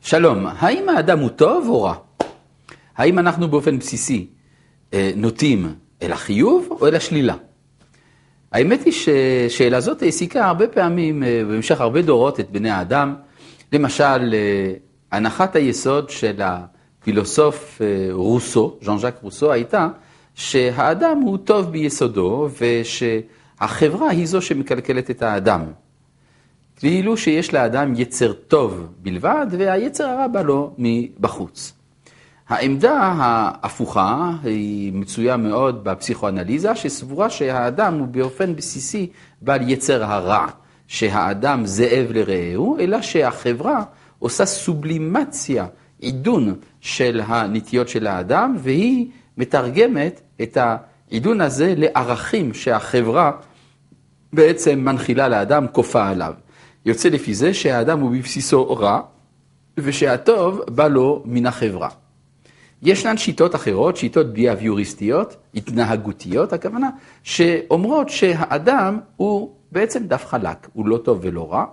שלום, האם האדם הוא טוב או רע? האם אנחנו באופן בסיסי נוטים אל החיוב או אל השלילה? האמת היא ששאלה זאת העסיקה הרבה פעמים במשך הרבה דורות את בני האדם. למשל, הנחת היסוד של הפילוסוף רוסו, ז'אן ז'אק רוסו, הייתה שהאדם הוא טוב ביסודו ושהחברה היא זו שמקלקלת את האדם. ואילו שיש לאדם יצר טוב בלבד והיצר הרע בא לו מבחוץ. העמדה ההפוכה היא מצויה מאוד בפסיכואנליזה, שסבורה שהאדם הוא באופן בסיסי בעל יצר הרע, שהאדם זאב לרעהו, אלא שהחברה עושה סובלימציה, עידון של הנטיות של האדם, והיא מתרגמת את העידון הזה לערכים שהחברה בעצם מנחילה לאדם, כופה עליו. יוצא לפי זה שהאדם הוא בבסיסו רע, ושהטוב בא לו מן החברה. ישנן שיטות אחרות, שיטות ביהביוריסטיות, התנהגותיות, הכוונה, שאומרות שהאדם הוא בעצם דף חלק, הוא לא טוב ולא רע,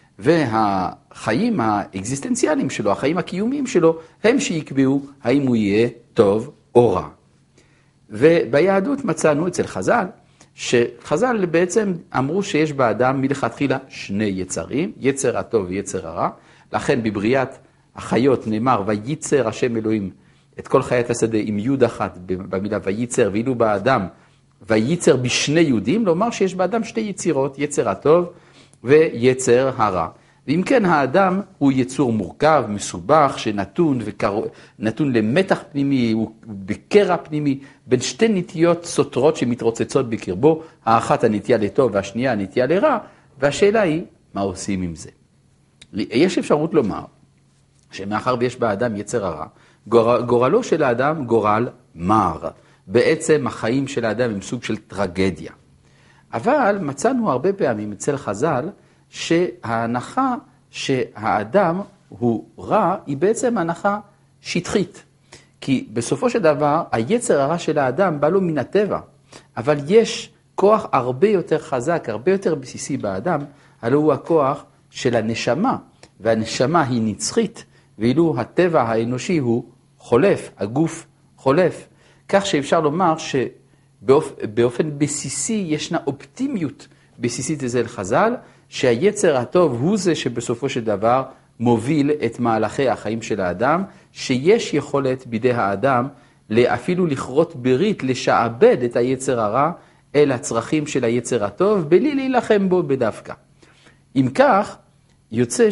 והחיים האקזיסטנציאליים שלו, החיים הקיומיים שלו, הם שיקבעו האם הוא יהיה טוב או רע. וביהדות מצאנו אצל חז"ל, שחז"ל בעצם אמרו שיש באדם מלכתחילה שני יצרים, יצר הטוב ויצר הרע, לכן בבריאת החיות נאמר וייצר השם אלוהים את כל חיית השדה עם יוד אחת במילה וייצר, ואילו באדם וייצר בשני יודים, לומר שיש באדם שתי יצירות, יצר הטוב ויצר הרע. ואם כן האדם הוא יצור מורכב, מסובך, שנתון למתח פנימי, הוא בקרע פנימי, בין שתי נטיות סותרות שמתרוצצות בקרבו, האחת הנטייה לטוב והשנייה הנטייה לרע, והשאלה היא מה עושים עם זה. יש אפשרות לומר שמאחר ויש באדם יצר הרע, גורלו של האדם גורל מר. בעצם החיים של האדם הם סוג של טרגדיה. אבל מצאנו הרבה פעמים אצל חז"ל שההנחה שהאדם הוא רע היא בעצם הנחה שטחית. כי בסופו של דבר היצר הרע של האדם בא לו מן הטבע. אבל יש כוח הרבה יותר חזק, הרבה יותר בסיסי באדם, הלוא הוא הכוח של הנשמה. והנשמה היא נצחית, ואילו הטבע האנושי הוא חולף, הגוף חולף. כך שאפשר לומר שבאופן בסיסי ישנה אופטימיות בסיסית אצל חז"ל, שהיצר הטוב הוא זה שבסופו של דבר מוביל את מהלכי החיים של האדם, שיש יכולת בידי האדם אפילו לכרות ברית, לשעבד את היצר הרע אל הצרכים של היצר הטוב, בלי להילחם בו בדווקא. אם כך, יוצא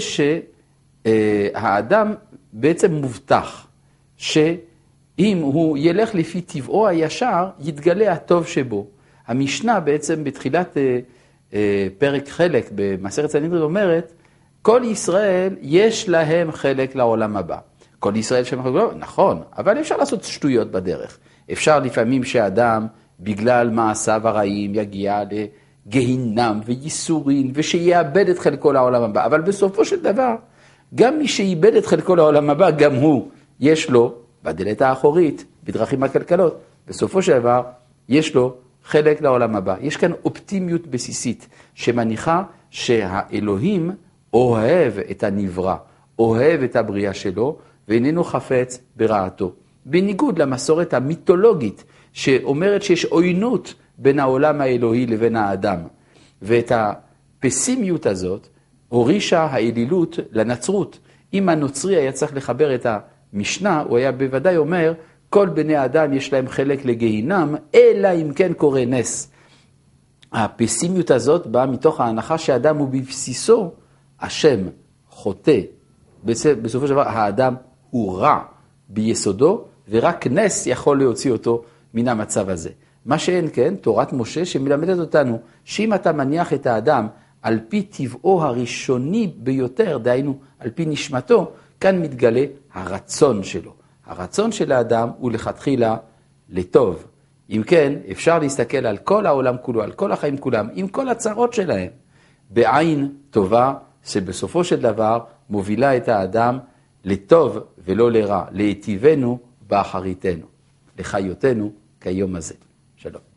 שהאדם בעצם מובטח, שאם הוא ילך לפי טבעו הישר, יתגלה הטוב שבו. המשנה בעצם בתחילת פרק חלק במסכת סנהדרין אומרת, כל ישראל יש להם חלק לעולם הבא. כל ישראל נכון, אבל אפשר לעשות שטויות בדרך. אפשר לפעמים שאדם בגלל מעשיו הרעים יגיע לגהינם וייסורין ושיאבד את חלקו לעולם הבא. אבל בסופו של דבר, גם מי שאיבד את חלקו לעולם הבא, גם הוא יש לו בדלת האחורית, בדרכים הכלכלות, בסופו של דבר יש לו חלק לעולם הבא. יש כאן אופטימיות בסיסית שמניחה שהאלוהים אוהב את הנברא, אוהב את הבריאה שלו, ואיננו חפץ ברעתו. בניגוד למסורת המיתולוגית שאומרת שיש עוינות בין העולם האלוהי לבין האדם. ואת הפסימיות הזאת הורישה האלילות לנצרות. אם הנוצרי היה צריך לחבר את המשנה, הוא היה בוודאי אומר, כל בני האדם יש להם חלק לגהינם, אלא אם כן קורה נס. הפסימיות הזאת באה מתוך ההנחה שהאדם הוא בבסיסו, השם חוטא. בסופו של דבר האדם הוא רע ביסודו, ורק נס יכול להוציא אותו מן המצב הזה. מה שאין כן, תורת משה שמלמדת אותנו, שאם אתה מניח את האדם על פי טבעו הראשוני ביותר, דהיינו על פי נשמתו, כאן מתגלה הרצון שלו. הרצון של האדם הוא לכתחילה לטוב. אם כן, אפשר להסתכל על כל העולם כולו, על כל החיים כולם, עם כל הצרות שלהם, בעין טובה, שבסופו של דבר מובילה את האדם לטוב ולא לרע, להיטיבנו באחריתנו, לחיותנו כיום הזה. שלום.